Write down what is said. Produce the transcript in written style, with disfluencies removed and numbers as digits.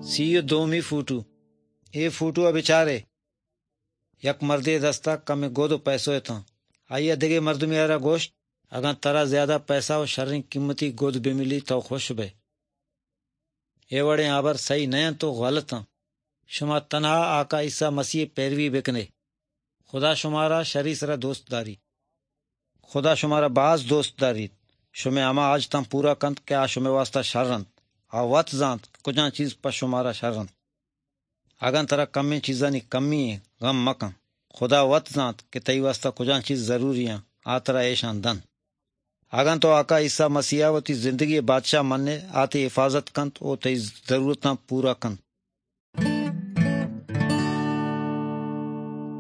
सीयो दोमी फूटू ए फूटू बेचारे यक मर्दे दस्ता कम गोदो पैसो था आइए दिगे मर्द मेरा गोश्त अगर तरा ज्यादा पैसा और शर्री कीमती गोद बे मिली तो खुश बे ए वड़े आबर सही नया तो गलत हाँ शुमा तनहा आका ईसा मसीह पैरवी बेकने खुदा शुमारा शरी सरा दोस्तदारी खुदा शुमारा बाज दोस्तदारी शुमे आमा आज तम पूरा कंत क्या शुमे वास्ता शरंत आ वत जानत कुछ चीज पर शुमारा शरंत अगन तरह कमी चीजा नी कमी है गम मकन खुदा वत जानत के तई वास्ता कुछ चीज जरूरी है आ तरह ऐशान धन अगन तो आका ईसा मसीहा वती जिंदगी बादशाह मन्ने आती हिफाजत कंत ओ तई जरूरत पूरा कंत